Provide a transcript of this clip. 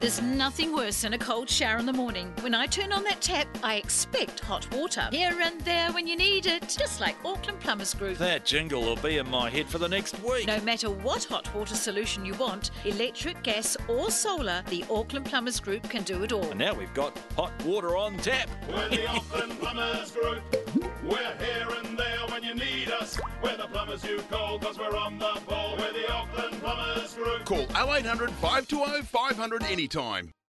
There's nothing worse than a cold shower in the morning. When I turn on that tap, I expect hot water. Here and there when you need it, just like Auckland Plumbers Group. That jingle will be in my head for the next week. No matter what hot water solution you want, electric, gas or solar, the Auckland Plumbers Group can do it all. And now we've got hot water on tap. We're the Auckland Plumbers Group. We're here and there when you need us. We're the plumbers you call because we're on the ball. We're the Auckland Plumbers Group. Call 0800 520 500 anytime.